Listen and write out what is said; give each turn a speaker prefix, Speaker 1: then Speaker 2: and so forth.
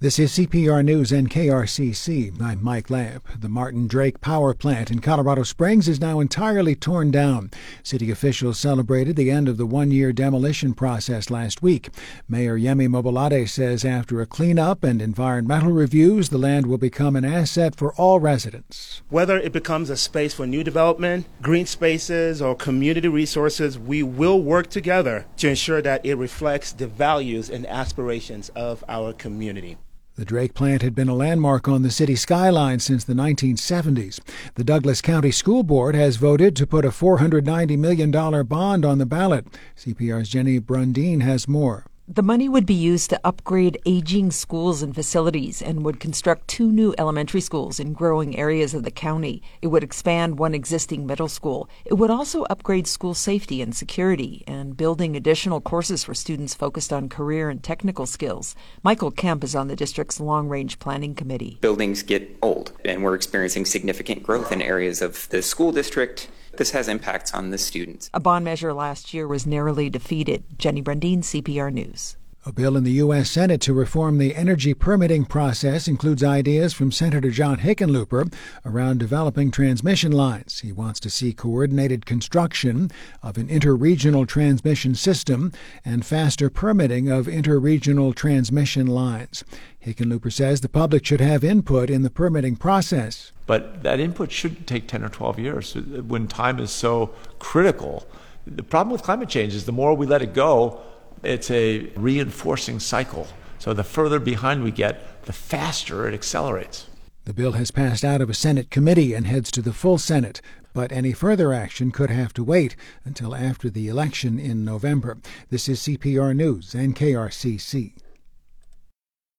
Speaker 1: This is CPR News and KRCC. I'm Mike Lamp. The Martin Drake Power Plant in Colorado Springs is now entirely torn down. City officials celebrated the end of the one-year demolition process last week. Mayor Yemi Mobolade says after a cleanup and environmental reviews, the land will become an asset for all residents.
Speaker 2: Whether it becomes a space for new development, green spaces, or community resources, we will work together to ensure that it reflects the values and aspirations of our community.
Speaker 1: The Drake plant had been a landmark on the city skyline since the 1970s. The Douglas County School Board has voted to put a $490 million bond on the ballot. CPR's Jenny Brundin has more.
Speaker 3: The money would be used to upgrade aging schools and facilities and would construct 2 new elementary schools in growing areas of the county. It would expand one existing middle school. It would also upgrade school safety and security and building additional courses for students focused on career and technical skills. Michael Kemp is on the district's long-range planning committee.
Speaker 4: Buildings get old, and we're experiencing significant growth in areas of the school district. This has impacts on the students.
Speaker 3: A bond measure last year was narrowly defeated. Jenny Brundin, CPR News.
Speaker 1: A bill in the U.S. Senate to reform the energy permitting process includes ideas from Senator John Hickenlooper around developing transmission lines. He wants to see coordinated construction of an interregional transmission system and faster permitting of interregional transmission lines. Hickenlooper says the public should have input in the permitting process.
Speaker 5: But that input shouldn't take 10 or 12 years when time is so critical. The problem with climate change is the more we let it go, it's a reinforcing cycle. So the further behind we get, the faster it accelerates.
Speaker 1: The bill has passed out of a Senate committee and heads to the full Senate, but any further action could have to wait until after the election in November. This is CPR News and KRCC.